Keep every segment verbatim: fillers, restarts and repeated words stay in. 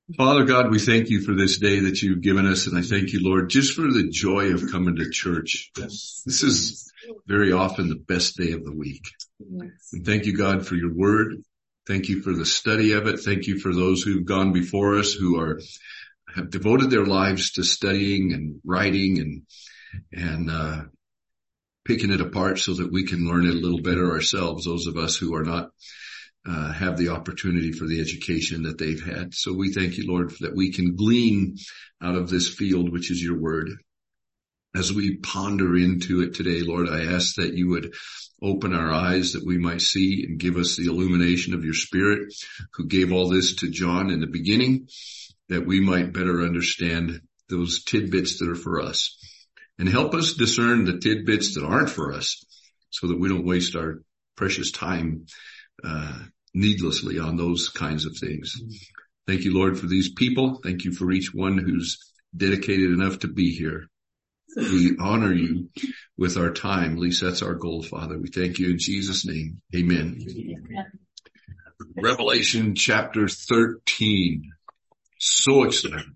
Father God, we thank you for this day that you've given us, and I thank you, Lord, just for the joy of coming to church. This is very often the best day of the week. And thank you, God, for your word. Thank you for the study of it. Thank you for those who've gone before us who are have devoted their lives to studying and writing and and uh picking it apart so that we can learn it a little better ourselves, those of us who are not Uh, have the opportunity for the education that they've had. So we thank you, Lord, that we can glean out of this field, which is your word. As we ponder into it today, Lord, I ask that you would open our eyes that we might see and give us the illumination of your Spirit, who gave all this to John in the beginning, that we might better understand those tidbits that are for us, and help us discern the tidbits that aren't for us so that we don't waste our precious time uh needlessly on those kinds of things. Thank you, Lord, for these people. Thank you for each one who's dedicated enough to be here. We honor you with our time. At least that's our goal, Father. We thank you in Jesus' name. Amen. Amen. Revelation chapter thirteen. So excited.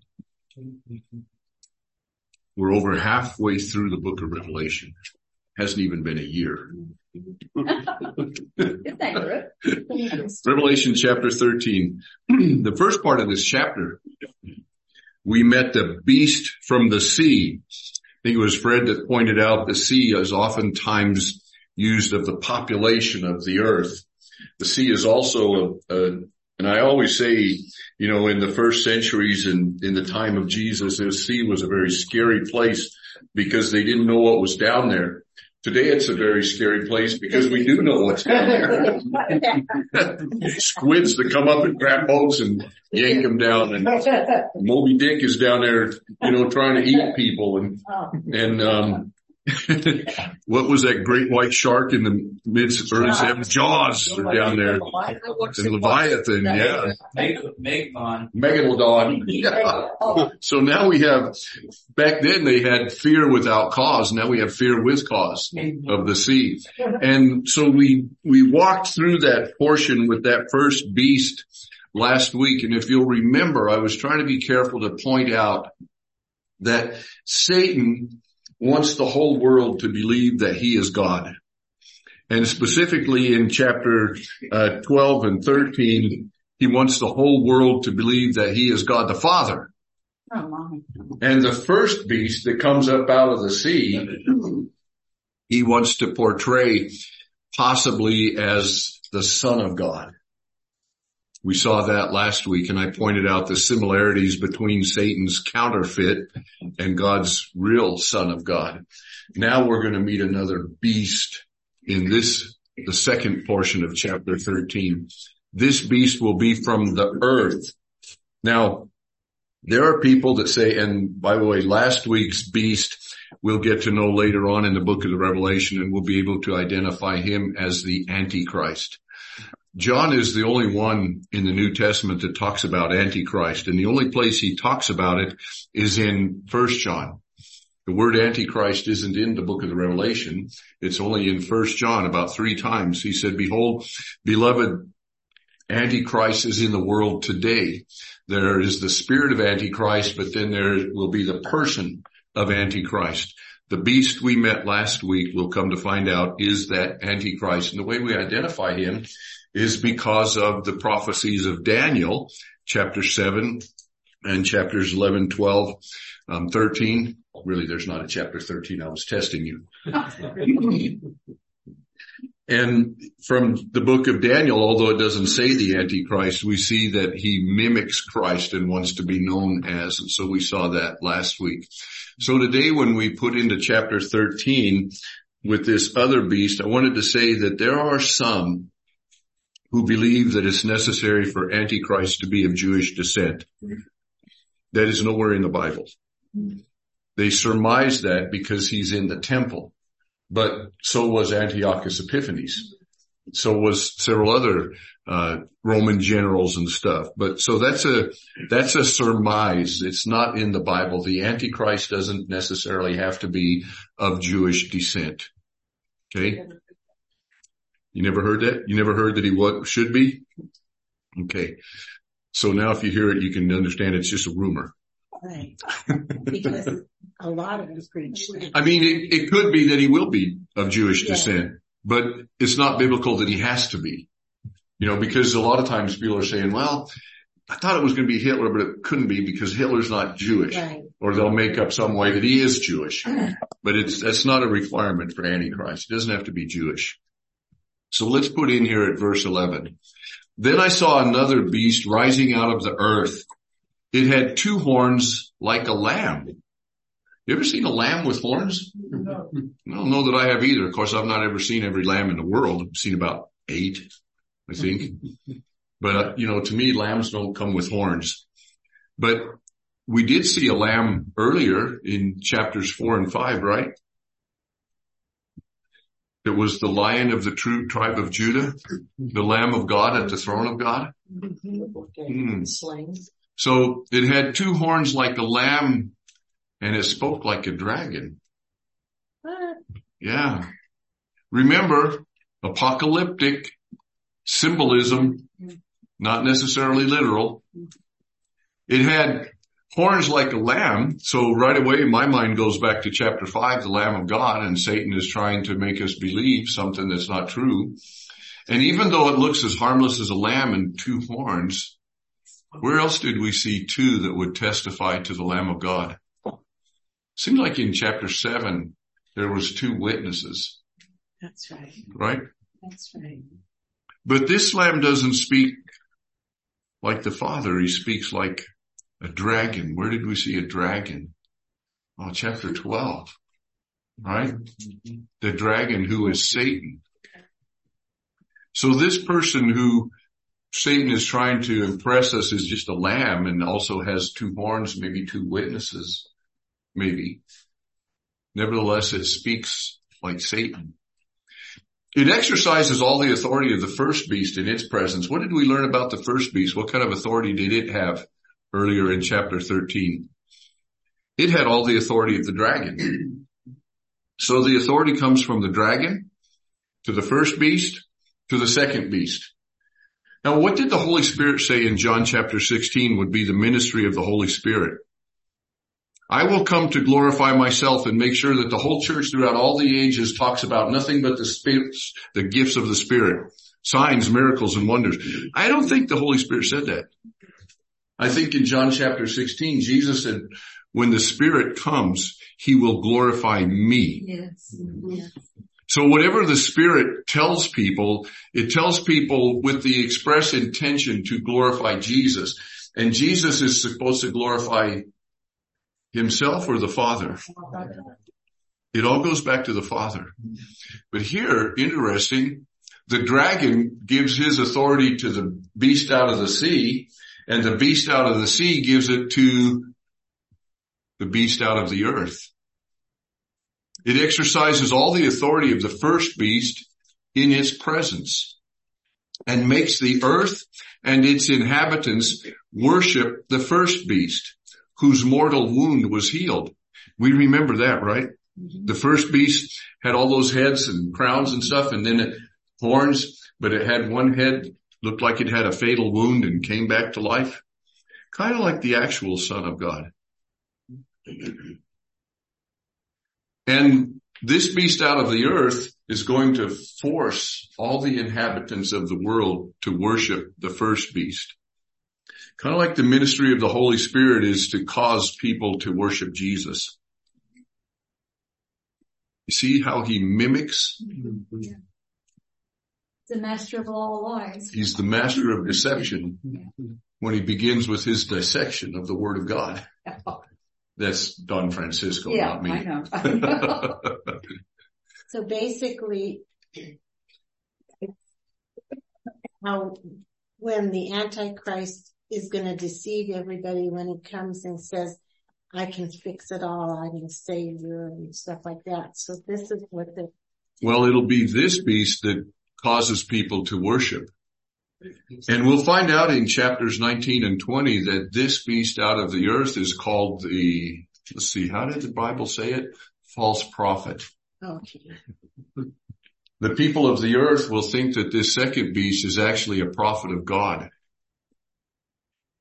We're over halfway through the book of Revelation. Hasn't even been a year. Revelation chapter thirteen. The first part of this chapter, we met the beast from the sea. I think it was Fred that pointed out the sea is oftentimes used of the population of the earth. The sea is also a, a and I always say, you know, in the first centuries and in the time of Jesus, the sea was a very scary place because they didn't know what was down there. Today it's a very scary place because we do know what's down there. Squids that come up and grab boats and yank them down, and Moby Dick is down there, you know, trying to eat people, and and um what was that great white shark in the mid early seventies? Jaws are down there. And Leviathan, yeah. Megalodon. Megalodon. Yeah. So now we have, back then they had fear without cause. Now we have fear with cause of the sea. And so we, we walked through that portion with that first beast last week. And if you'll remember, I was trying to be careful to point out that Satan wants the whole world to believe that he is God. And specifically in chapter uh, twelve and thirteen, he wants the whole world to believe that he is God the Father. Oh, my. And the first beast that comes up out of the sea, he wants to portray possibly as the Son of God. We saw that last week, and I pointed out the similarities between Satan's counterfeit and God's real Son of God. Now we're going to meet another beast in this, the second portion of chapter thirteen. This beast will be from the earth. Now, there are people that say, and by the way, last week's beast we'll get to know later on in the book of the Revelation, and we'll be able to identify him as the Antichrist. John is the only one in the New Testament that talks about Antichrist, and the only place he talks about it is in First John. The word Antichrist isn't in the book of the Revelation. It's only in First John about three times. He said, "Behold, beloved, Antichrist is in the world today. There is the spirit of Antichrist, but then there will be the person of Antichrist." The beast we met last week, we'll come to find out, is that Antichrist. And the way we identify him is because of the prophecies of Daniel, chapter seven and chapters eleven, twelve, um, thirteen. Really, there's not a chapter thirteen. I was testing you. And from the book of Daniel, although it doesn't say the Antichrist, we see that he mimics Christ and wants to be known as. And so we saw that last week. So today when we put into chapter thirteen with this other beast, I wanted to say that there are some who believe that it's necessary for Antichrist to be of Jewish descent. That is nowhere in the Bible. They surmise that because he's in the temple. But so was Antiochus Epiphanes. So was several other uh Roman generals and stuff. But so that's a that's a surmise. It's not in the Bible. The Antichrist doesn't necessarily have to be of Jewish descent. Okay? You never heard that? You never heard that he what should be? Okay. So now if you hear it, you can understand it's just a rumor. Right. Because a lot of them preach that. I mean, it, it could be that he will be of Jewish Yeah. descent, but it's not biblical that he has to be. You know, because a lot of times people are saying, well, I thought it was going to be Hitler, but it couldn't be because Hitler's not Jewish. Right. Or they'll make up some way that he is Jewish. But it's, that's not a requirement for Antichrist. It doesn't have to be Jewish. So let's put in here at verse eleven. Then I saw another beast rising out of the earth. It had two horns like a lamb. You ever seen a lamb with horns? No. I don't know that I have either. Of course, I've not ever seen every lamb in the world. I've seen about eight, I think. But, uh, you know, to me, lambs don't come with horns. But we did see a lamb earlier in chapters four and five, right? It was the Lion of the true tribe of Judah, the Lamb of God at the throne of God. Mm. So it had two horns like a lamb, and it spoke like a dragon. What? Yeah. Remember, apocalyptic symbolism, not necessarily literal. It had horns like a lamb. So right away, my mind goes back to chapter five, the Lamb of God, and Satan is trying to make us believe something that's not true. And even though it looks as harmless as a lamb and two horns, where else did we see two that would testify to the Lamb of God? Seems like in chapter seven, there was two witnesses. That's right. Right? That's right. But this lamb doesn't speak like the Father. He speaks like a dragon. Where did we see a dragon? Oh, chapter twelve. Right? The dragon who is Satan. So this person who Satan is trying to impress us is just a lamb and also has two horns, maybe two witnesses, maybe. Nevertheless, it speaks like Satan. It exercises all the authority of the first beast in its presence. What did we learn about the first beast? What kind of authority did it have earlier in chapter thirteen? It had all the authority of the dragon. So the authority comes from the dragon to the first beast to the second beast. Now, what did the Holy Spirit say in John chapter sixteen would be the ministry of the Holy Spirit? I will come to glorify myself and make sure that the whole church throughout all the ages talks about nothing but the spirits, the gifts of the Spirit, signs, miracles, and wonders. I don't think the Holy Spirit said that. I think in John chapter sixteen, Jesus said, when the Spirit comes, he will glorify me. Yes. Yes. So whatever the Spirit tells people, it tells people with the express intention to glorify Jesus. And Jesus is supposed to glorify himself or the Father? It all goes back to the Father. But here, interesting, the dragon gives his authority to the beast out of the sea, and the beast out of the sea gives it to the beast out of the earth. It exercises all the authority of the first beast in its presence and makes the earth and its inhabitants worship the first beast, whose mortal wound was healed. We remember that, right? Mm-hmm. The first beast had all those heads and crowns and stuff, and then it horns, but it had one head, looked like it had a fatal wound and came back to life. Kind of like the actual Son of God. And this beast out of the earth is going to force all the inhabitants of the world to worship the first beast. Kind of like the ministry of the Holy Spirit is to cause people to worship Jesus. You see how he mimics? Yeah. The master of all lies. He's the master of deception when he begins with his dissection of the Word of God. That's Don Francisco, yeah, not me. I know. I know. So basically, how when the Antichrist is going to deceive everybody when he comes and says, I can fix it all, I'm a savior and stuff like that. So this is what the... Well, it'll be this beast that causes people to worship. And we'll find out in chapters nineteen and twenty that this beast out of the earth is called the, let's see, how did the Bible say it? False prophet. Okay. The people of the earth will think that this second beast is actually a prophet of God.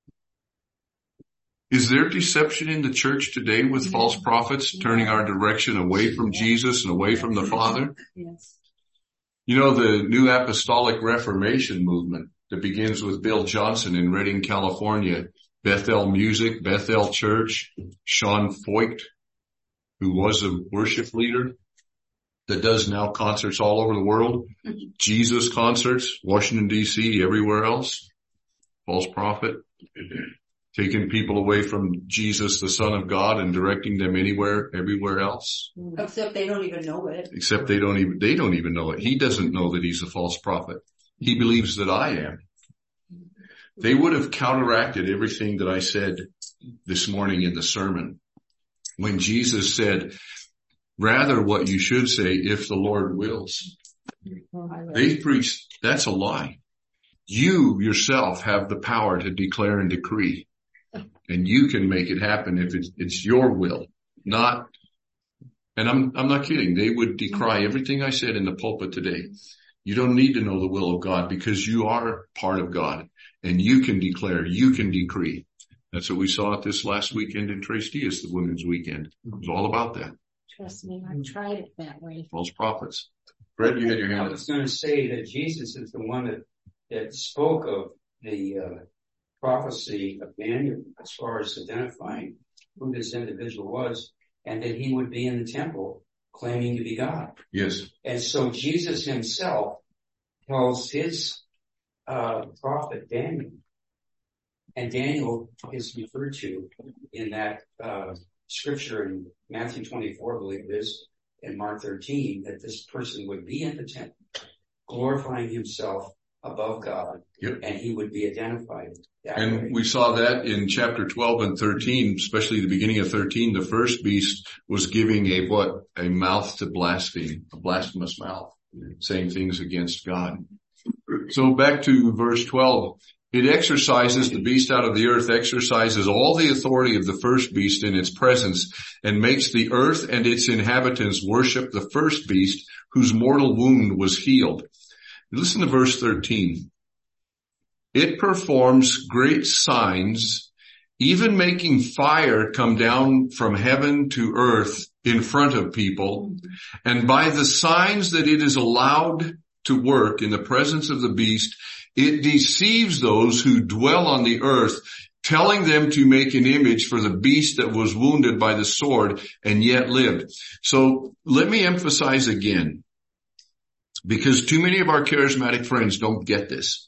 Is there deception in the church today with false prophets turning our direction away from Jesus and away from the Father? Yes. You know, the New Apostolic Reformation movement that begins with Bill Johnson in Redding, California, Bethel Music, Bethel Church, Sean Foyt, who was a worship leader that does now concerts all over the world, Jesus concerts, Washington, D C, everywhere else, false prophet, taking people away from Jesus, the Son of God, and directing them anywhere, everywhere else. Except they don't even know it. Except they don't even, they don't even know it. He doesn't know that he's a false prophet. He believes that I am. They would have counteracted everything that I said this morning in the sermon when Jesus said, rather what you should say, if the Lord wills. They preached, that's a lie. You yourself have the power to declare and decree. And you can make it happen if it's, it's your will, not, and I'm, I'm not kidding. They would decry everything I said in the pulpit today. You don't need to know the will of God because you are part of God and you can declare, you can decree. That's what we saw at this last weekend in Tres Dias, the women's weekend. It was all about that. Trust me, I tried it that way. False prophets. Fred, you had your hand I up. was going to say that Jesus is the one that, that spoke of the uh, prophecy of Daniel as far as identifying who this individual was and that he would be in the temple claiming to be God. Yes. And so Jesus himself tells his uh, prophet Daniel, and Daniel is referred to in that uh, scripture in Matthew twenty-four, I believe it is, and Mark thirteen, that this person would be in the temple, glorifying himself above God, yep. And he would be identified that and way. We saw that in chapter twelve and thirteen, especially the beginning of thirteen. The first beast was giving a what? A mouth to blaspheme, a blasphemous mouth, saying things against God. So back to verse twelve. It exercises, the beast out of the earth exercises all the authority of the first beast in its presence and makes the earth and its inhabitants worship the first beast whose mortal wound was healed. Listen to verse thirteen. It performs great signs, even making fire come down from heaven to earth in front of people. And by the signs that it is allowed to work in the presence of the beast, it deceives those who dwell on the earth, telling them to make an image for the beast that was wounded by the sword and yet lived. So let me emphasize again, because too many of our charismatic friends don't get this.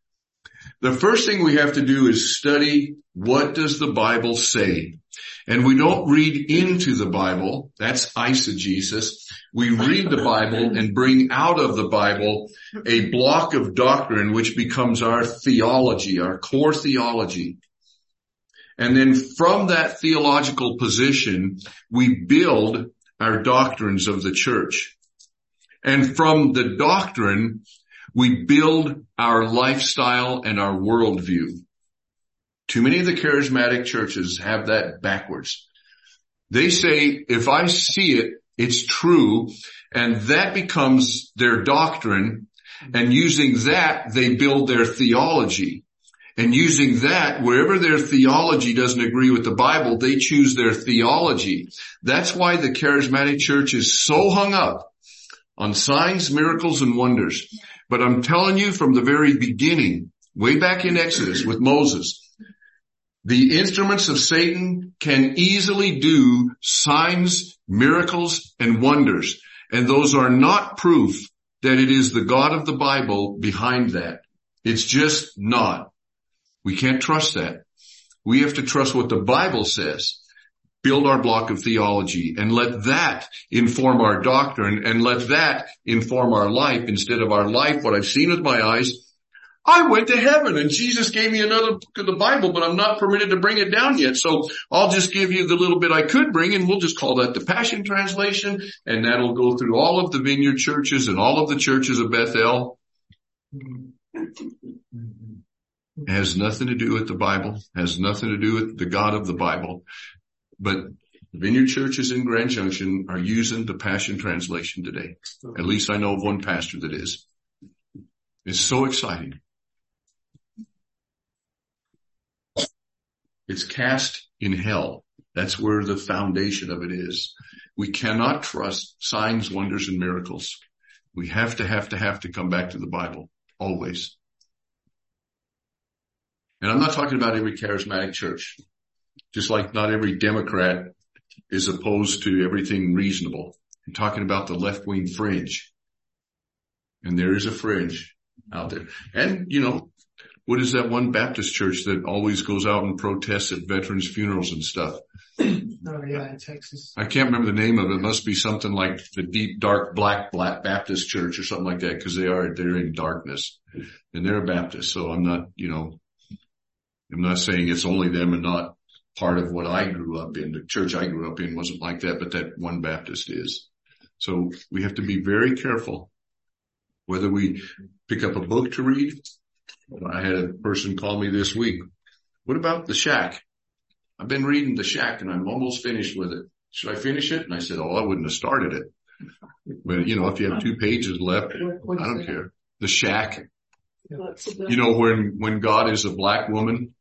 The first thing we have to do is study, what does the Bible say? And we don't read into the Bible. That's eisegesis. We read the Bible and bring out of the Bible a block of doctrine which becomes our theology, our core theology. And then from that theological position, we build our doctrines of the church. And from the doctrine, we build our lifestyle and our worldview. Too many of the charismatic churches have that backwards. They say, if I see it, it's true, and that becomes their doctrine, and using that, they build their theology. And using that, wherever their theology doesn't agree with the Bible, they choose their theology. That's why the charismatic church is so hung up on signs, miracles, and wonders. But I'm telling you from the very beginning, way back in Exodus with Moses, the instruments of Satan can easily do signs, miracles, and wonders. And those are not proof that it is the God of the Bible behind that. It's just not. We can't trust that. We have to trust what the Bible says. Build our block of theology and let that inform our doctrine and let that inform our life instead of our life, what I've seen with my eyes. I went to heaven and Jesus gave me another book of the Bible, but I'm not permitted to bring it down yet. So I'll just give you the little bit I could bring, and we'll just call that the Passion Translation, and that'll go through all of the Vineyard churches and all of the churches of Bethel. It has nothing to do with the Bible, has nothing to do with the God of the Bible. But the Vineyard churches in Grand Junction are using the Passion Translation today. At least I know of one pastor that is. It's so exciting. It's cast in hell. That's where the foundation of it is. We cannot trust signs, wonders, and miracles. We have to, have to, have to come back to the Bible. Always. And I'm not talking about every charismatic church. Just like not every Democrat is opposed to everything reasonable. I'm talking about the left-wing fringe. And there is a fringe out there. And, you know, what is that one Baptist church that always goes out and protests at veterans' funerals and stuff? Oh yeah, in Texas. I can't remember the name of it. It must be something like the Deep Dark Black Black Baptist Church or something like that, because they are, they're in darkness. And they're a Baptist, so I'm not, you know, I'm not saying it's only them and not part of what I grew up in. The church I grew up in wasn't like that, but that one Baptist is. So we have to be very careful whether we pick up a book to read. I had a person call me this week. What about The Shack? I've been reading The Shack and I'm almost finished with it. Should I finish it? And I said, oh, I wouldn't have started it. But, you know, if you have two pages left, I don't care. The Shack. You know, when, when God is a black woman.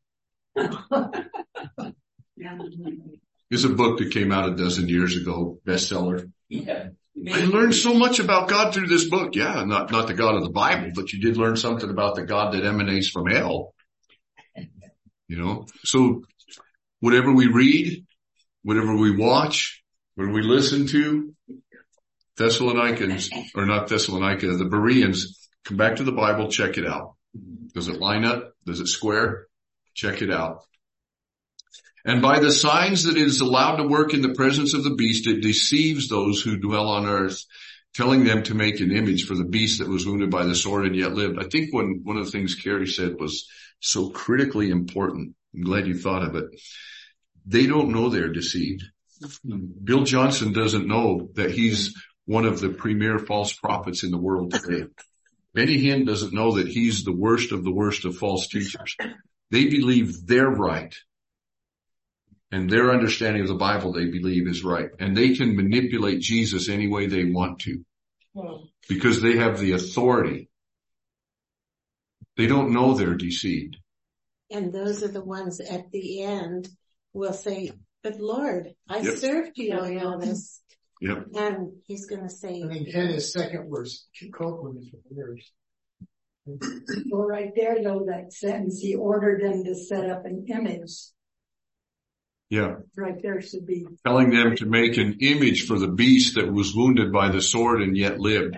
It's a book that came out a dozen years ago, bestseller. Yeah. I learned so much about God through this book. Yeah, not, not the God of the Bible, but you did learn something about the God that emanates from hell. You know, so whatever we read, whatever we watch, whatever we listen to, Thessalonians, or not Thessalonica, the Bereans, come back to the Bible, check it out. Does it line up? Does it square? Check it out. And by the signs that it is allowed to work in the presence of the beast, it deceives those who dwell on earth, telling them to make an image for the beast that was wounded by the sword and yet lived. I think one, one of the things Carrie said was so critically important. I'm glad you thought of it. They don't know they're deceived. Bill Johnson doesn't know that he's one of the premier false prophets in the world today. Benny Hinn doesn't know that he's the worst of the worst of false teachers. They believe they're right. And their understanding of the Bible, they believe, is right. And they can manipulate Jesus any way they want to. Because they have the authority. They don't know they're deceived. And those are the ones at the end will say, but Lord, I Yep. served you in all this. Yep. And he's going to say, I think Ken is second worst. Copeland is worst. Well, right there, though, that sentence, he ordered them to set up an image. Yeah. Right there should be. Telling them to make an image for the beast that was wounded by the sword and yet lived.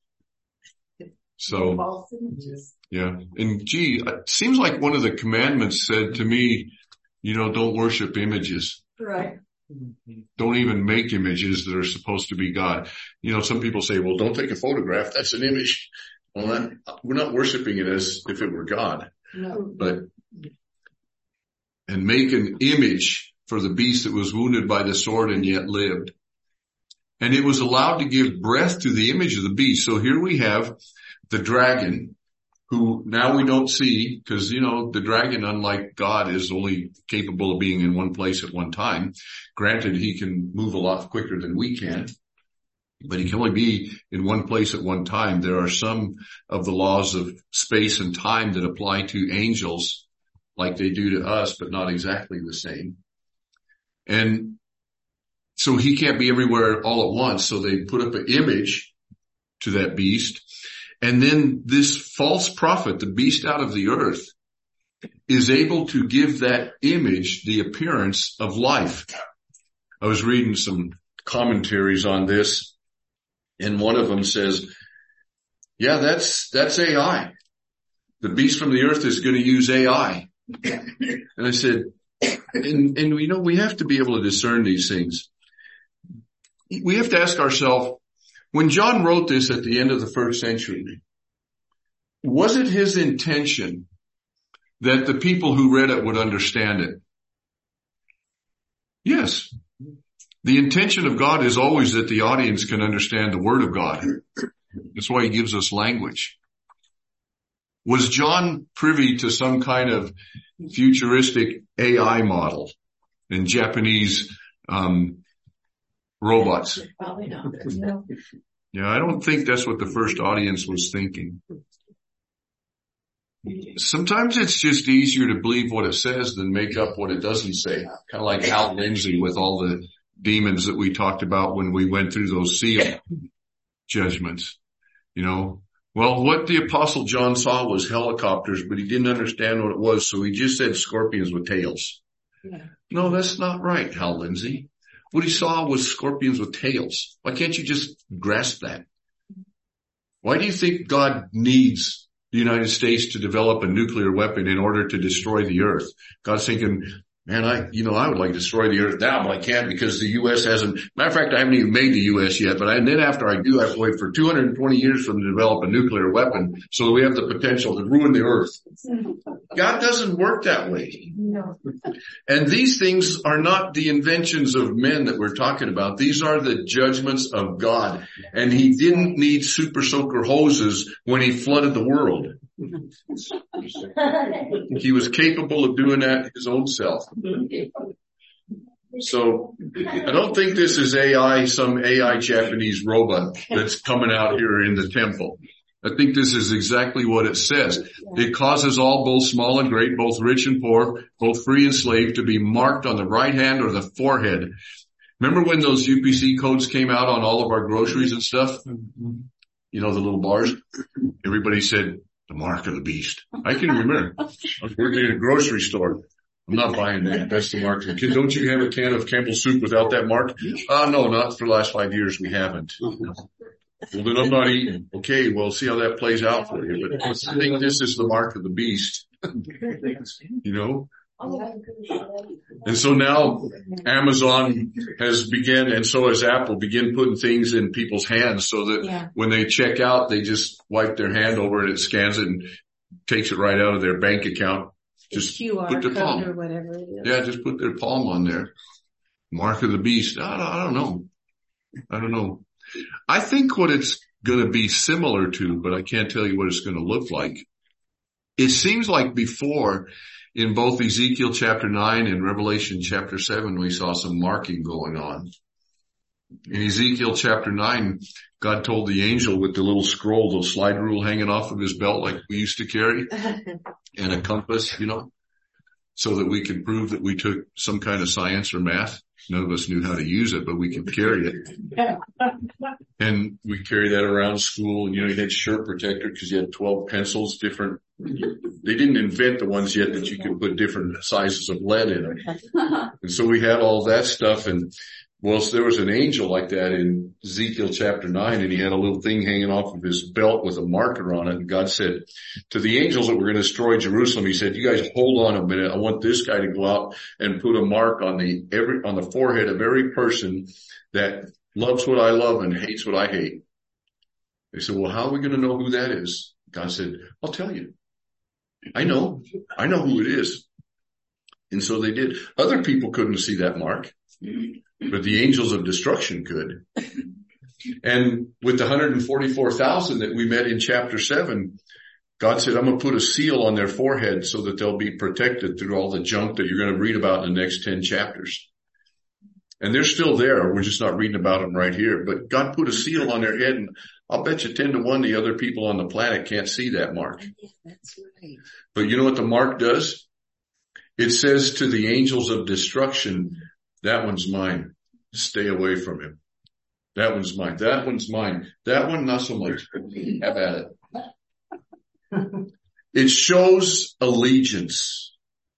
So, False images. yeah. And gee, it seems like one of the commandments said to me, you know, don't worship images. Right. Don't even make images that are supposed to be God. You know, some people say, well, don't take a photograph. That's an image. Well, that, we're not worshiping it as if it were God. No. But, and make an image for the beast that was wounded by the sword and yet lived. And it was allowed to give breath to the image of the beast. So here we have the dragon, who now we don't see, because, you know, the dragon, unlike God, is only capable of being in one place at one time. Granted, he can move a lot quicker than we can, but he can only be in one place at one time. There are some of the laws of space and time that apply to angels like they do to us, but not exactly the same. And so he can't be everywhere all at once. So they put up an image to that beast. And then this false prophet, the beast out of the earth, is able to give that image the appearance of life. I was reading some commentaries on this, and one of them says, yeah, that's, that's A I. The beast from the earth is going to use A I. And I said, and, and you know, we have to be able to discern these things. We have to ask ourselves, when John wrote this at the end of the first century, was it his intention that the people who read it would understand it? Yes. The intention of God is always that the audience can understand the Word of God. That's why he gives us language. Was John privy to some kind of futuristic A I model and Japanese um robots? Probably not. No. Yeah, I don't think that's what the first audience was thinking. sometimes it's just easier to believe what it says than make up what it doesn't say. Kind of like Hal Lindsey with all the demons that we talked about when we went through those seal judgments. You know, well, what the Apostle John saw was helicopters, but he didn't understand what it was, so he just said scorpions with tails. Yeah. No, that's not right, Hal Lindsey. What he saw was scorpions with tails. Why can't you just grasp that? Why do you think God needs the United States to develop a nuclear weapon in order to destroy the earth? God's thinking, man, I, you know, I would like to destroy the earth now, but I can't because the U S hasn't, matter of fact, I haven't even made the U S yet, but I, and then after I do, I have to wait for two hundred twenty years for them to develop a nuclear weapon so that we have the potential to ruin the earth. God doesn't work that way. No. And these things are not the inventions of men that we're talking about. These are the judgments of God. And he didn't need super soaker hoses when he flooded the world. He was capable of doing that his own self. So I don't think this is A I, some A I Japanese robot that's coming out here in the temple. I think this is exactly what it says. It causes all, both small and great, both rich and poor, both free and slave, to be marked on the right hand or the forehead. Remember when those U P C codes came out on all of our groceries and stuff? You know, the little bars? Everybody said, the mark of the beast. I can remember. I was working at a grocery store. I'm not buying that. That's the mark. Kid, don't you have a can of Campbell's soup without that mark? Uh, no, not for the last five years. We haven't. Well, then I'm not eating. Okay, well, see how that plays out for you. But I think this is the mark of the beast. You know? And so now Amazon has begun, and so has Apple, begin putting things in people's hands so that yeah. when they check out, they just wipe their hand over and it scans it and takes it right out of their bank account. Just Q R put their palm. Or whatever it is. Yeah, just put their palm on there. Mark of the beast. I don't, I don't know. I don't know. I think what it's going to be similar to, but I can't tell you what it's going to look like. It seems like before, in both Ezekiel chapter nine and Revelation chapter seven, we saw some marking going on. In Ezekiel chapter nine, God told the angel with the little scroll, the slide rule hanging off of his belt like we used to carry, and a compass, you know, so that we could prove that we took some kind of science or math. None of us knew how to use it, but we could carry it. And we carry that around school. And, you know, you had shirt protector because you had twelve pencils, different. They didn't invent the ones yet that you could put different sizes of lead in them. And so we had all that stuff. And well, so there was an angel like that in Ezekiel chapter nine, and he had a little thing hanging off of his belt with a marker on it. And God said to the angels that were going to destroy Jerusalem, he said, you guys hold on a minute. I want this guy to go out and put a mark on the every, on the forehead of every person that loves what I love and hates what I hate. They said, well, how are we going to know who that is? God said, I'll tell you. I know. I know who it is. And so they did. Other people couldn't see that mark, but the angels of destruction could. And with the one hundred forty-four thousand that we met in chapter seven, God said, I'm going to put a seal on their forehead so that they'll be protected through all the junk that you're going to read about in the next ten chapters. And they're still there. We're just not reading about them right here. But God put a seal on their head, and I'll bet you ten to one the other people on the planet can't see that mark. Yeah, that's right. But you know what the mark does? It says to the angels of destruction, that one's mine. Stay away from him. That one's mine. That one's mine. That one, not so much. Have at it. It shows allegiance.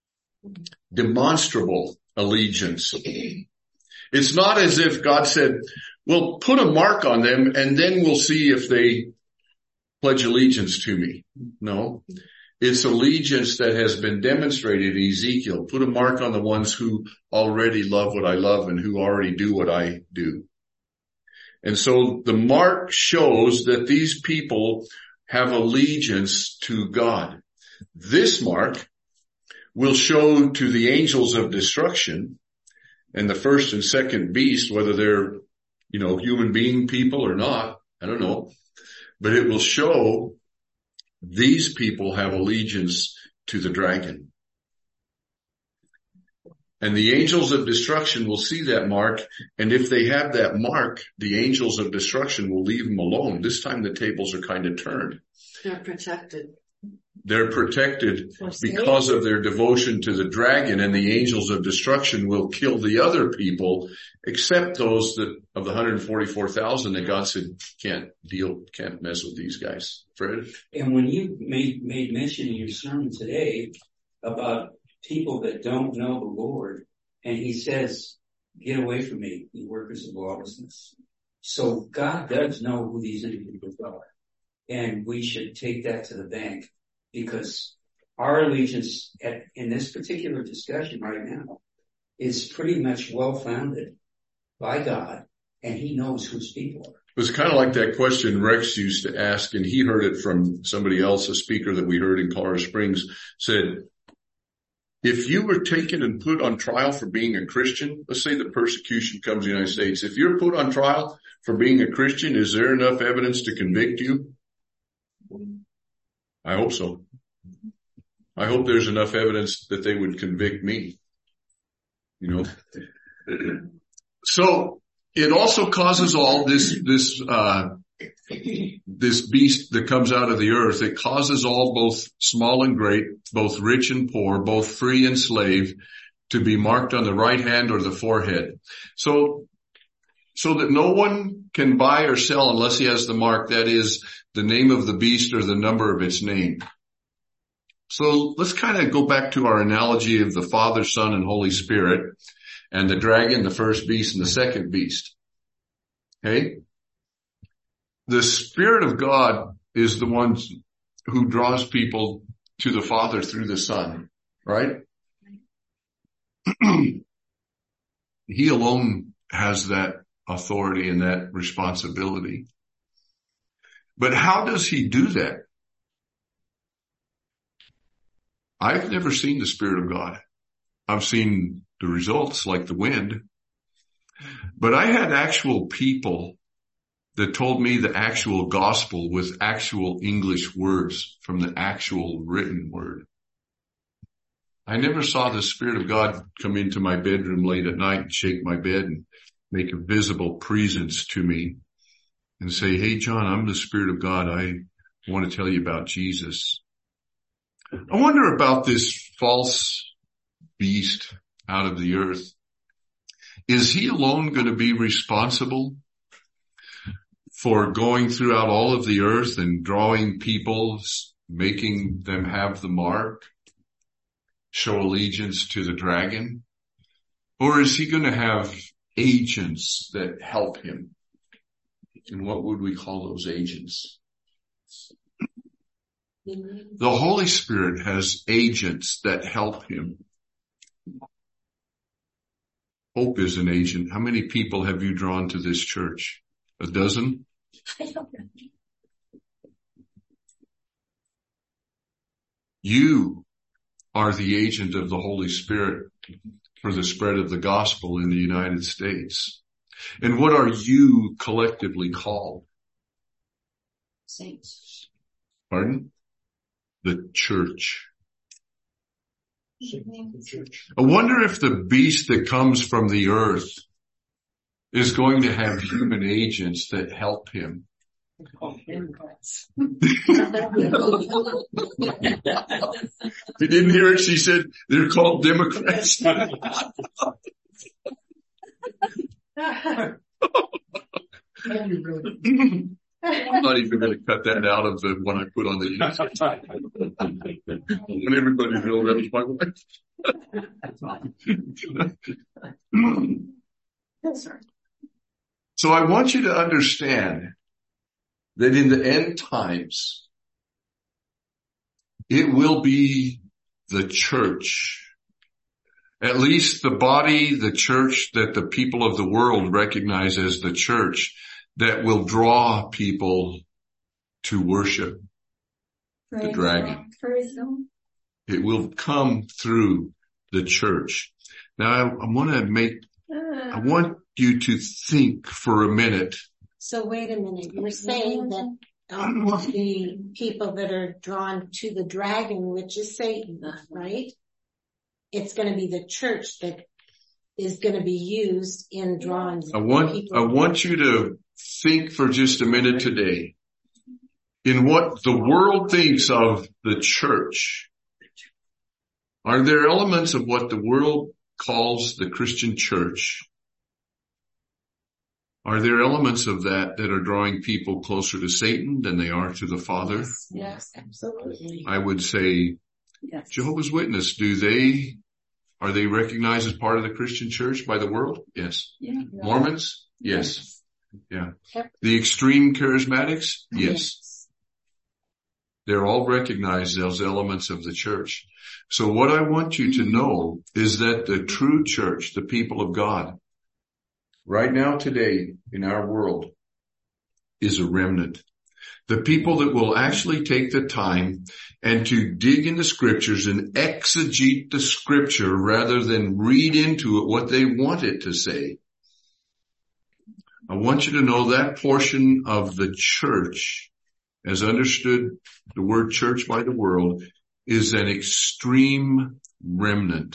Demonstrable allegiance. It's not as if God said, well, put a mark on them and then we'll see if they pledge allegiance to me. No. It's allegiance that has been demonstrated in Ezekiel. Put a mark on the ones who already love what I love and who already do what I do. And so the mark shows that these people have allegiance to God. This mark will show to the angels of destruction and the first and second beast, whether they're, you know, human being people or not, I don't know, but it will show these people have allegiance to the dragon. And the angels of destruction will see that mark, and if they have that mark, the angels of destruction will leave them alone. This time the tables are kind of turned. They're protected. They're protected For safety. because of their devotion to the dragon, and the angels of destruction will kill the other people, except those that of the one hundred forty-four thousand that God said can't deal, can't mess with these guys. Fred? And when you made, made mention in your sermon today about people that don't know the Lord, and he says, get away from me, you workers of lawlessness. So God does know who these individuals are. And we should take that to the bank, because our allegiance at, in this particular discussion right now is pretty much well-founded by God, and he knows whose people are. It was kind of like that question Rex used to ask, and he heard it from somebody else, a speaker that we heard in Colorado Springs, said, if you were taken and put on trial for being a Christian, let's say the persecution comes to the United States, if you're put on trial for being a Christian, is there enough evidence to convict you? I hope so. I hope there's enough evidence that they would convict me. You know? So, it also causes all this, this, uh, this beast that comes out of the earth. It causes all, both small and great, both rich and poor, both free and slave, to be marked on the right hand or the forehead. So, so that no one can buy or sell unless he has the mark, that is, the name of the beast or the number of its name. So let's kind of go back to our analogy of the Father, Son, and Holy Spirit, and the dragon, the first beast, and the second beast. Okay? The Spirit of God is the one who draws people to the Father through the Son, right? He alone has that authority and that responsibility. But how does he do that? I've never seen the Spirit of God. I've seen the results like the wind. But I had actual people that told me the actual gospel with actual English words from the actual written word. I never saw the Spirit of God come into my bedroom late at night and shake my bed and make a visible presence to me and say, hey, John, I'm the Spirit of God. I want to tell you about Jesus. I wonder about this false beast out of the earth. Is he alone going to be responsible for going throughout all of the earth and drawing people, making them have the mark, show allegiance to the dragon? Or is he going to have agents that help him? And what would we call those agents? The Holy Spirit has agents that help him. Hope is an agent. How many people have you drawn to this church? A dozen? You are the agent of the Holy Spirit for the spread of the gospel in the United States. And what are you collectively called? Saints. Pardon? The church. I wonder if the beast that comes from the earth is going to have human agents that help him. You didn't hear it? She said they're called Democrats. I'm not even going to cut that out of the one I put on the YouTube. I want everybody to know that was my wife. So I want you to understand that in the end times, it will be the church, at least the body, the church that the people of the world recognize as the church, that will draw people to worship Praise the dragon. God. Praise God. It will come through the church. Now I, I want to make, I want you to think for a minute. So wait a minute. You're saying that um, the people that are drawn to the dragon, which is Satan, right? It's going to be the church that is going to be used in drawing I want, people. I want you to think for just a minute today. in what the world thinks of the church, are there elements of what the world calls the Christian church? Are there elements of that that are drawing people closer to Satan than they are to the Father? Yes, absolutely. I would say Yes. Jehovah's Witness, do they, are they recognized as part of the Christian church by the world? Yes. Yeah. Mormons? Yes. Yeah. The extreme charismatics? Yes. They're all recognized as elements of the church. So what I want you to know is that the true church, the people of God, right now today in our world, is a remnant. The people that will actually take the time and to dig in the scriptures and exegete the scripture rather than read into it what they want it to say. I want you to know that portion of the church, as understood the word church by the world, is an extreme remnant.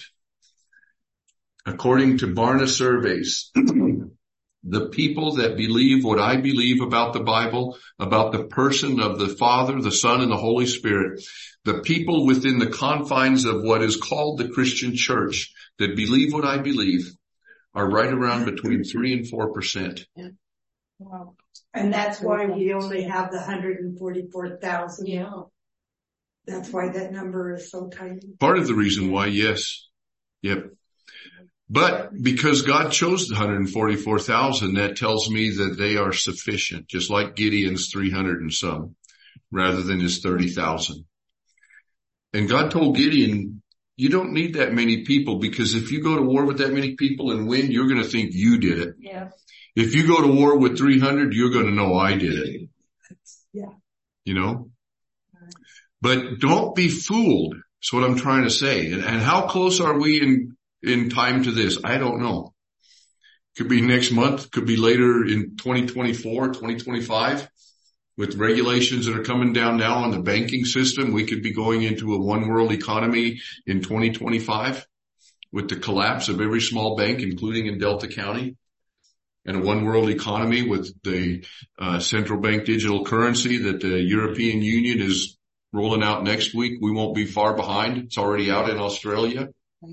According to Barna surveys, the people that believe what I believe about the Bible, about the person of the Father, the Son, and the Holy Spirit, the people within the confines of what is called the Christian church that believe what I believe are right around between three and four percent. Yeah. Wow. And that's why we only have the one hundred forty-four thousand. Yeah. That's why that number is so tiny. Part of the reason why, yes. Yep. But because God chose the one hundred forty-four thousand, that tells me that they are sufficient, just like Gideon's three hundred and some, rather than his thirty thousand. And God told Gideon, you don't need that many people, because if you go to war with that many people and win, you're going to think you did it. Yeah. If you go to war with three hundred, you're going to know I did it. Yeah. You know? But don't be fooled. That's what I'm trying to say. And, and how close are we in in time to this? I don't know. Could be next month, could be later in twenty twenty-four, twenty twenty-five. With regulations that are coming down now on the banking system, we could be going into a one world economy in twenty twenty-five with the collapse of every small bank, including in Delta County, and a one world economy with the uh, central bank digital currency that the European Union is rolling out next week. We won't be far behind. It's already out in Australia.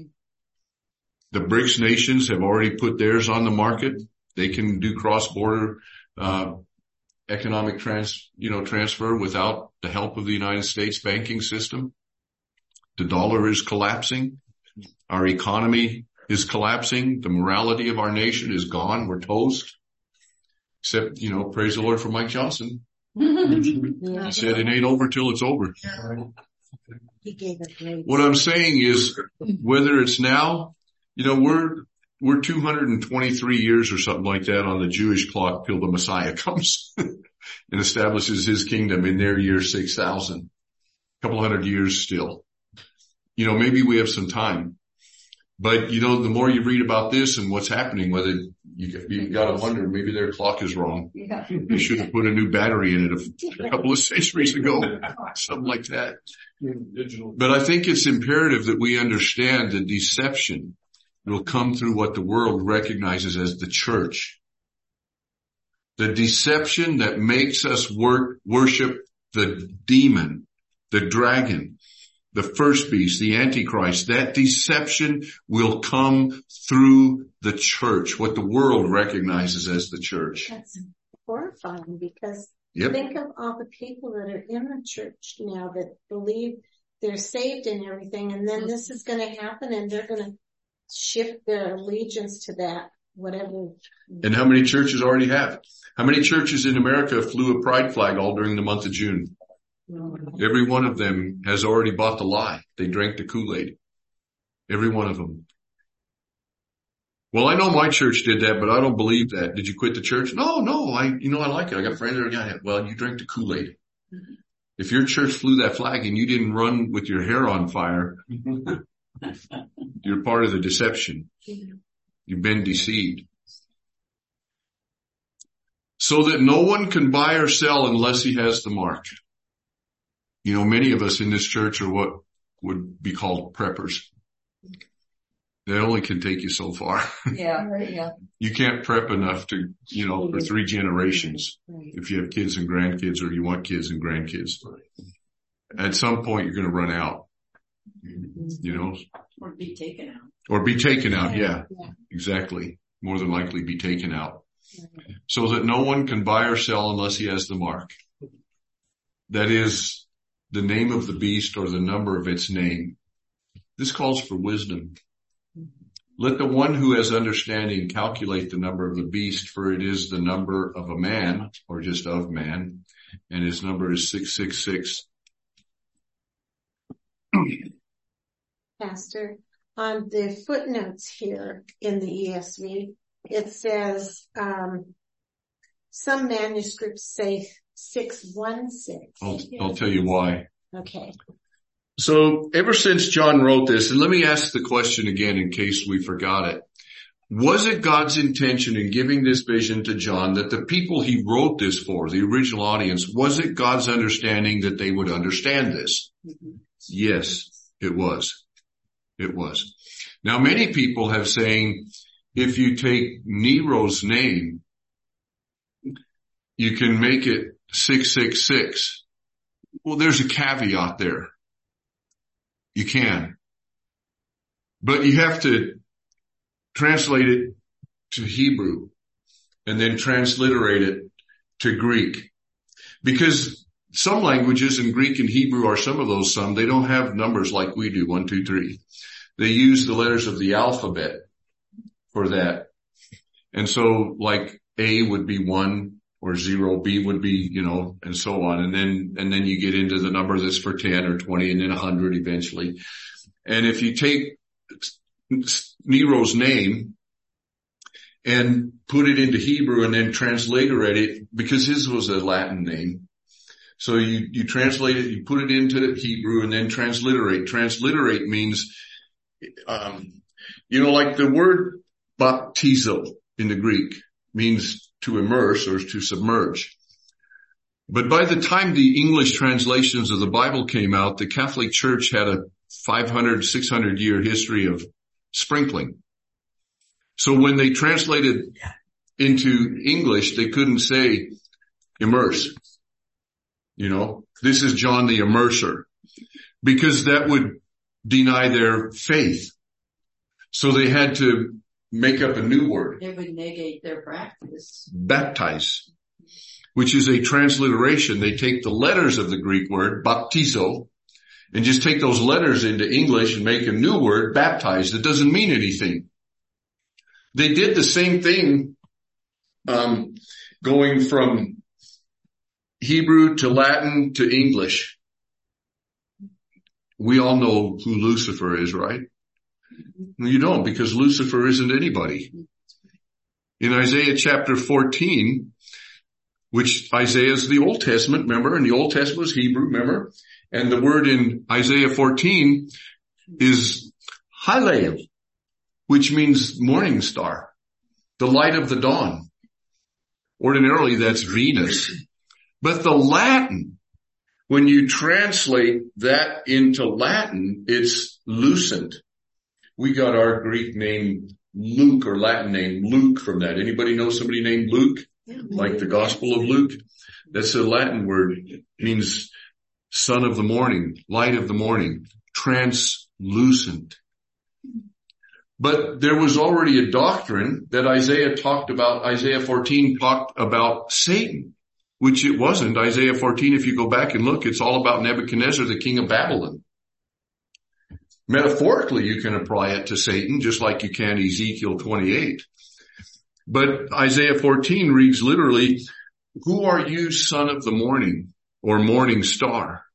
The BRICS nations have already put theirs on the market. They can do cross-border uh economic trans, you know, transfer without the help of the United States banking system. The dollar is collapsing. Our economy is collapsing. The morality of our nation is gone. We're toast. Except, you know, praise the Lord for Mike Johnson. He said it ain't over till it's over. He gave a great. What I'm saying is, whether it's now, you know, we're, we're two hundred twenty-three years or something like that on the Jewish clock till the Messiah comes and establishes his kingdom in their year six thousand. A couple hundred years still. You know, maybe we have some time. But, you know, the more you read about this and what's happening, whether you, you gotta wonder, maybe their clock is wrong. Yeah. They should have put a new battery in it a, a couple of centuries ago. Something like that. But I think it's imperative that we understand the deception will come through what the world recognizes as the church. The deception that makes us work, worship the demon, the dragon, the first beast, the Antichrist. That deception will come through the church, what the world recognizes as the church. That's horrifying, because Yep. think of all the people that are in the church now that believe they're saved and everything, and then this is going to happen and they're going to shift their allegiance to that, whatever. And how many churches already have? How many churches in America flew a pride flag all during the month of June? Every one of them has already bought the lie. They drank the Kool-Aid. Every one of them. Well, I know my church did that, but I don't believe that. Did you quit the church? No, no, I, you know, I like it. I got friends that are, yeah, well, you drank the Kool-Aid. If your church flew that flag and you didn't run with your hair on fire, you're part of the deception. You've been deceived. So that no one can buy or sell unless he has the mark. You know, many of us in this church are what would be called preppers. That only can take you so far. Yeah, yeah. You can't prep enough to, you know, for three generations if you have kids and grandkids or you want kids and grandkids. At some point, you're going to run out, you know. Or be taken out. Or be taken out, yeah, Yeah. exactly. More than likely be taken out. So that no one can buy or sell unless he has the mark. That is the name of the beast or the number of its name. This calls for wisdom. Let the one who has understanding calculate the number of the beast, for it is the number of a man, or just of man, and his number is six six six. Pastor, on the footnotes here in the E S V, it says, um, some manuscripts say six one six. I'll, I'll tell you why. Okay. So ever since John wrote this, and let me ask the question again in case we forgot it. Was it God's intention in giving this vision to John that the people he wrote this for, the original audience, was it God's understanding that they would understand this? Mm-hmm. Yes, it was. It was. Now many people have saying if you take Nero's name, you can make it six six six. Well, there's a caveat there. You can. But you have to translate it to Hebrew and then transliterate it to Greek. Because some languages in Greek and Hebrew are some of those some, they don't have numbers like we do, one, two, three. They use the letters of the alphabet for that. And so like A would be one or zero, B would be, you know, and so on. And then, and then you get into the number that's for ten or twenty and then a hundred eventually. And if you take Nero's name and put it into Hebrew and then transliterate it, because his was a Latin name. So you, you translate it, you put it into Hebrew and then transliterate. Transliterate means, um, you know, like the word baptizo in the Greek means to immerse or to submerge. But by the time the English translations of the Bible came out, the Catholic Church had a five hundred, six hundred year history of sprinkling. So when they translated into English, they couldn't say immerse. You know, this is John the Immerser, because that would deny their faith. So they had to make up a new word. It would negate their practice. Baptize, which is a transliteration. They take the letters of the Greek word, baptizo, and just take those letters into English and make a new word, baptize, that doesn't mean anything. They did the same thing, um, going from Hebrew to Latin to English. We all know who Lucifer is, right? You don't, because Lucifer isn't anybody. In Isaiah chapter fourteen, which Isaiah is the Old Testament, remember? And the Old Testament was Hebrew, remember? And the word in Isaiah fourteen is Hallel, which means morning star, the light of the dawn. Ordinarily, that's Venus. But the Latin, when you translate that into Latin, it's lucent. We got our Greek name Luke, or Latin name Luke, from that. Anybody know somebody named Luke? Like the Gospel of Luke? That's a Latin word. It means son of the morning, light of the morning, translucent. But there was already a doctrine that Isaiah talked about. Isaiah fourteen talked about Satan, which it wasn't. Isaiah fourteen, if you go back and look, it's all about Nebuchadnezzar, the king of Babylon. Metaphorically, you can apply it to Satan, just like you can Ezekiel twenty-eight. But Isaiah fourteen reads literally, who are you, son of the morning, or morning star?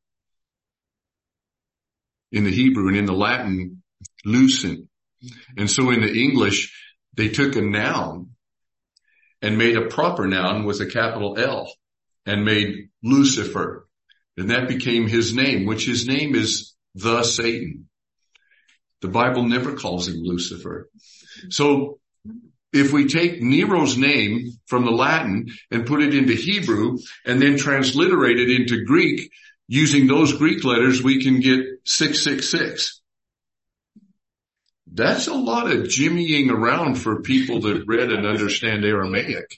In the Hebrew, and in the Latin, lucent. And so in the English, they took a noun and made a proper noun with a capital L and made Lucifer. And that became his name, which his name is the Satan. The Bible never calls him Lucifer. So if we take Nero's name from the Latin and put it into Hebrew and then transliterate it into Greek, using those Greek letters, we can get six six six. That's a lot of jimmying around for people that read and understand Aramaic.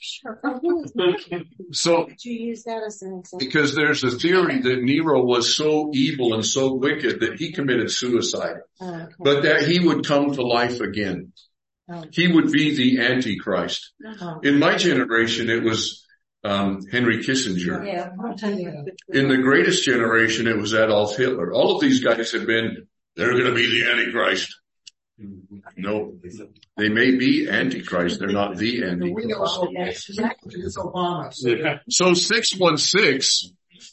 So, Did you use that as an example? because there's a theory that Nero was so evil and so wicked that he committed suicide, Oh, okay. but that he would come to life again. Oh. He would be the Antichrist. Oh. In my generation, it was um Henry Kissinger. Yeah. In the greatest generation, it was Adolf Hitler. All of these guys have been, they're going to be the Antichrist. No, they may be Antichrist. They're not the We know Antichrist. so exactly it's Obama. So So six one six,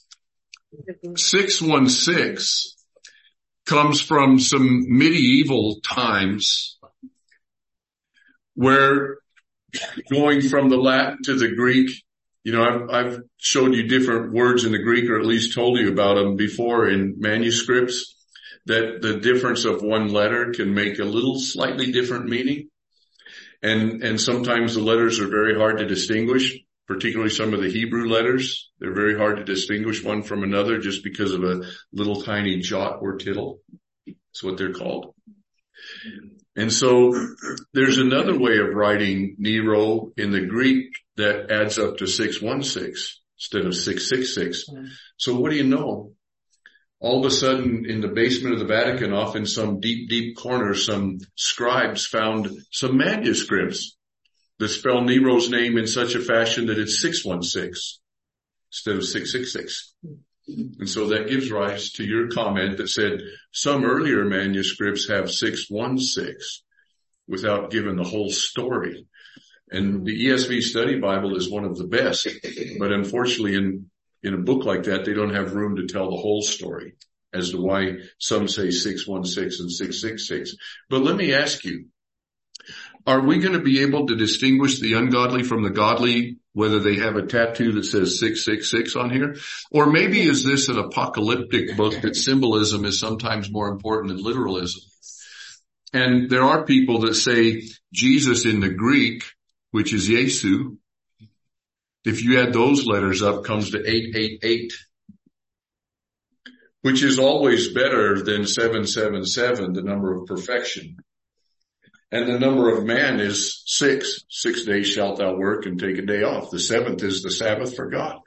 six one six comes from some medieval times where going from the Latin to the Greek, you know, I've, I've showed you different words in the Greek, or at least told you about them before in manuscripts, that the difference of one letter can make a little slightly different meaning. And, and sometimes the letters are very hard to distinguish, particularly some of the Hebrew letters. They're very hard to distinguish one from another just because of a little tiny jot or tittle. That's what they're called. And so there's another way of writing Nero in the Greek that adds up to six one six instead of six six six. So what do you know? All of a sudden, in the basement of the Vatican, off in some deep, deep corner, some scribes found some manuscripts that spell Nero's name in such a fashion that it's six one six instead of six six six. And so that gives rise to your comment that said some earlier manuscripts have six one six without giving the whole story. And the E S V Study Bible is one of the best, but unfortunately in In a book like that, they don't have room to tell the whole story as to why some say six one six and six six six. But let me ask you, are we going to be able to distinguish the ungodly from the godly, whether they have a tattoo that says six six six on here? Or maybe is this an apocalyptic book that symbolism is sometimes more important than literalism? And there are people that say Jesus in the Greek, which is Yesu, if you add those letters up, comes to eight eight eight, which is always better than seven seven seven, the number of perfection. And the number of man is six. Six days shalt thou work and take a day off. The seventh is the Sabbath for God.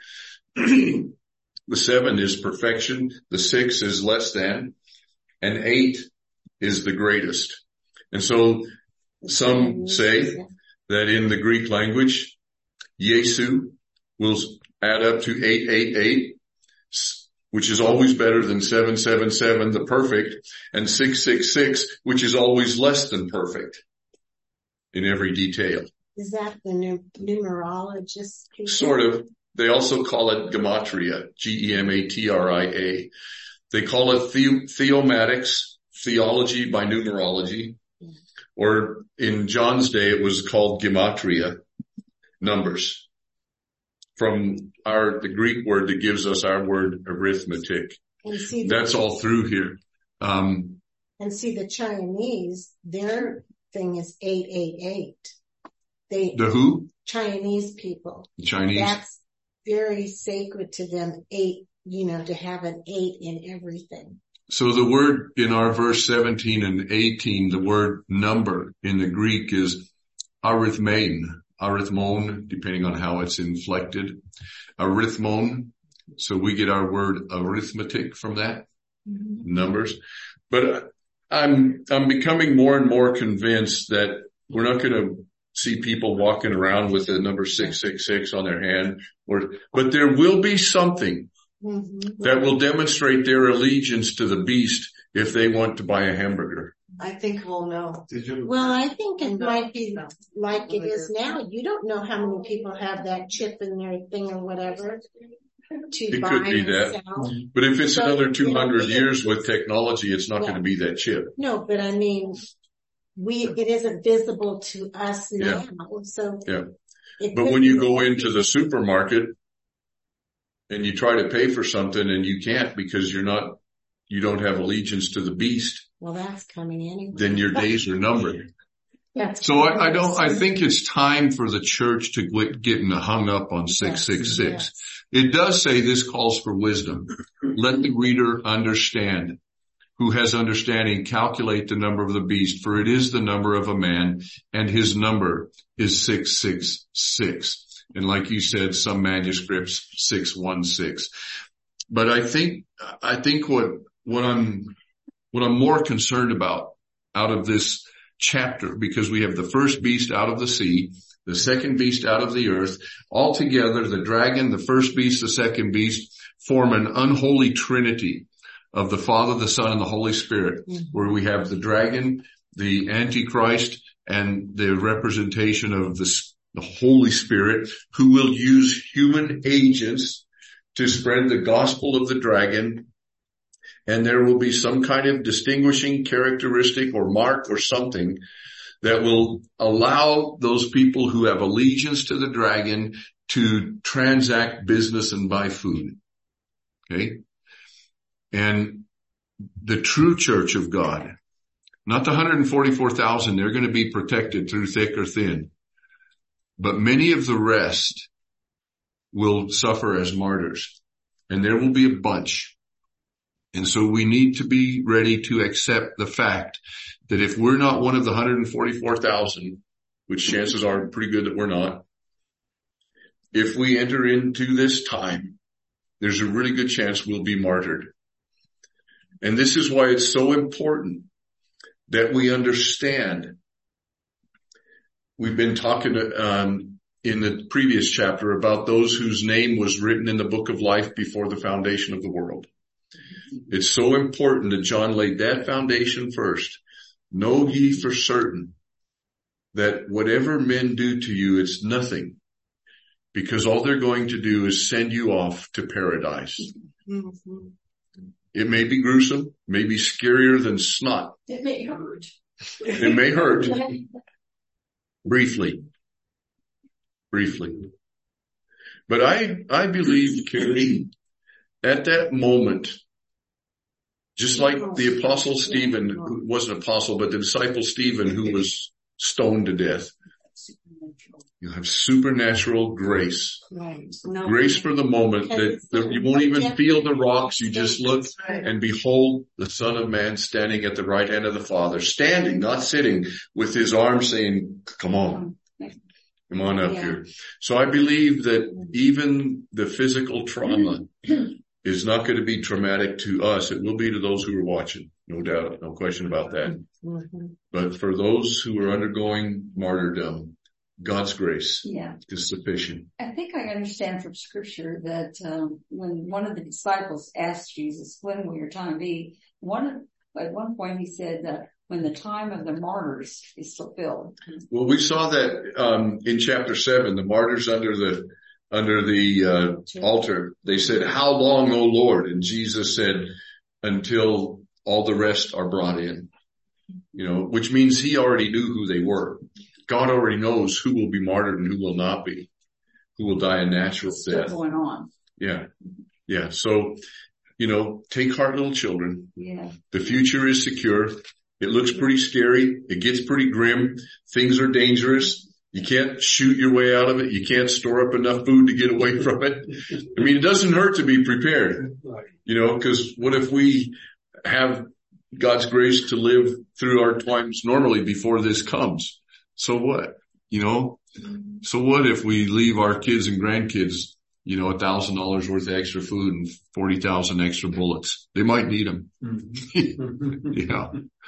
The seven is perfection. The six is less than. And eight is the greatest. And so some say that in the Greek language, Yesu will add up to eight eight eight, which is always better than seven seven seven, the perfect, and six six six, which is always less than perfect in every detail. Is that the nu- numerologist? people? Sort of. They also call it gematria, G E M A T R I A. They call it the- theomatics, theology by numerology, or in John's day it was called gematria, numbers, from our the Greek word that gives us our word arithmetic. And see, the, That's all through here. Um, and see the Chinese, their thing is eight eight eight. They, the who? Chinese people. The Chinese. That's very sacred to them, eight, you know, to have an eight in everything. So the word in our verse seventeen and eighteen, the word number in the Greek is arithmein, arithmon, depending on how it's inflected. Arithmon. So we get our word arithmetic from that. Mm-hmm. Numbers. But I'm, I'm becoming more and more convinced that we're not going to see people walking around with the number six six six on their hand, or, but there will be something mm-hmm. that will demonstrate their allegiance to the beast if they want to buy a hamburger. I think we'll know. Well, I think it might be like it is now. You don't know how many people have that chip in their thing or whatever to it buy could be and that. sell. But if it's so, another two hundred you know, years with technology, it's not yeah. going to be that chip. No, but I mean, we, it isn't visible to us now. Yeah. So, yeah. But when you go into the supermarket and you try to pay for something and you can't because you're not, you don't have allegiance to the beast. Well, that's coming anyway. Then your days are numbered. That's so I, I don't, I think it's time for the church to quit getting hung up on six six six. Yes. It does say this calls for wisdom. Let the reader understand. who has understanding, calculate the number of the beast, for it is the number of a man, and his number is six six six. And like you said, some manuscripts, six one six. But I think, I think what, what I'm, what I'm more concerned about out of this chapter, because we have the first beast out of the sea, the second beast out of the earth, all together, the dragon, the first beast, the second beast, form an unholy trinity of the Father, the Son, and the Holy Spirit, mm-hmm. where we have the dragon, the Antichrist, and the representation of the, the Holy Spirit, who will use human agents to spread the gospel of the dragon. And there will be some kind of distinguishing characteristic or mark or something that will allow those people who have allegiance to the dragon to transact business and buy food. Okay? And the true church of God, not the one hundred forty-four thousand, they're going to be protected through thick or thin. But many of the rest will suffer as martyrs. And there will be a bunch. And so we need to be ready to accept the fact that if we're not one of the one hundred forty-four thousand, which chances are pretty good that we're not, if we enter into this time, there's a really good chance we'll be martyred. And this is why it's so important that we understand. We've been talking um, in the previous chapter about those whose name was written in the book of life before the foundation of the world. It's so important that John laid that foundation first. Know ye for certain that whatever men do to you, it's nothing, because all they're going to do is send you off to paradise. Mm-hmm. It may be gruesome, may be scarier than snot. It may hurt. It may hurt. Briefly. Briefly. But I, I believe, Carrie, at that moment, just like the apostle Stephen, who wasn't an apostle, but the disciple Stephen, who was stoned to death, you have supernatural grace. Right. No. Grace for the moment that, that you won't even feel the rocks. You just look and behold the Son of Man standing at the right hand of the Father, standing, not sitting, with his arm saying, come on, come on up yeah. here. So I believe that even the physical trauma is not going to be traumatic to us. It will be to those who are watching. No doubt. No question about that. Mm-hmm. But for those who are undergoing martyrdom, God's grace yeah. is sufficient. I think I understand from scripture that um, when one of the disciples asked Jesus, when will your time be? One at one point he said that when the time of the martyrs is fulfilled. Well, we saw that um, in chapter seven, the martyrs under the under the uh, altar. They said, "How long, O Lord?" And Jesus said, "Until all the rest are brought in." You know, which means he already knew who they were. God already knows who will be martyred and who will not be, who will die a natural it's still death. Going on. Yeah. Yeah. So, you know, take heart, little children. Yeah. The future is secure. It looks pretty scary. It gets pretty grim. Things are dangerous. You can't shoot your way out of it. You can't store up enough food to get away from it. I mean, it doesn't hurt to be prepared, you know, because what if we have God's grace to live through our times normally before this comes? So what? You know, so what if we leave our kids and grandkids, you know, a thousand dollars worth of extra food and forty thousand extra bullets? They might need them. Mm-hmm. Yeah.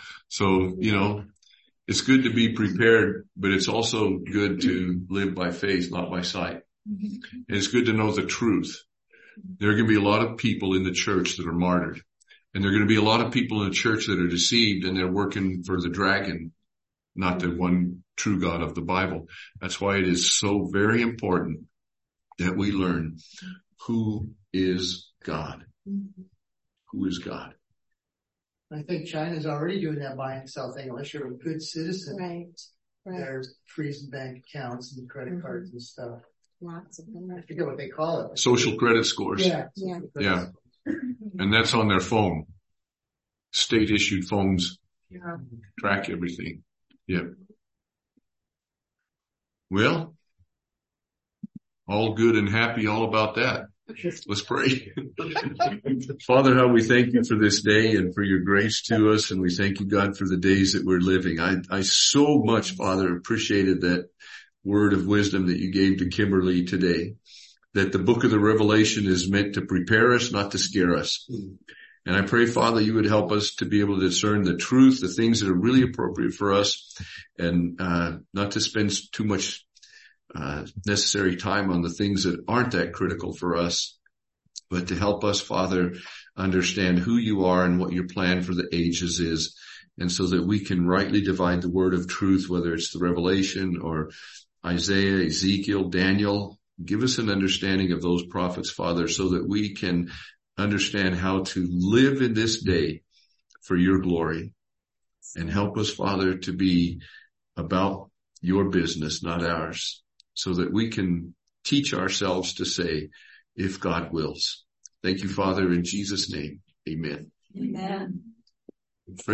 So, you know, it's good to be prepared, but it's also good to live by faith, not by sight. Mm-hmm. And it's good to know the truth. There are going to be a lot of people in the church that are martyred, and there are going to be a lot of people in the church that are deceived, and they're working for the dragon, not the one true God of the Bible. That's why it is so very important that we learn who is God. Mm-hmm. Who is God? I think China's already doing that buying and sell thing. Unless you're a good citizen, right? Right. There's freezing bank accounts and credit mm-hmm. cards and stuff. Lots of them. I forget what they call it. Social credit scores. Yeah. Yeah. Yeah. And that's on their phone. State issued phones. Yeah. Track everything. Yep. Well, all good and happy all about that. Let's pray. Father, how we thank you for this day and for your grace to us. And we thank you, God, for the days that we're living. I, I so much, Father, appreciated that word of wisdom that you gave to Kimberly today, that the book of the Revelation is meant to prepare us, not to scare us. And I pray, Father, you would help us to be able to discern the truth, the things that are really appropriate for us, and uh not to spend too much uh necessary time on the things that aren't that critical for us, but to help us, Father, understand who you are and what your plan for the ages is, and so that we can rightly divide the word of truth, whether it's the Revelation or Isaiah, Ezekiel, Daniel. Give us an understanding of those prophets, Father, so that we can understand how to live in this day for your glory, and help us, Father, to be about your business, not ours, so that we can teach ourselves to say, if God wills. Thank you, Father, in Jesus' name. Amen. Amen.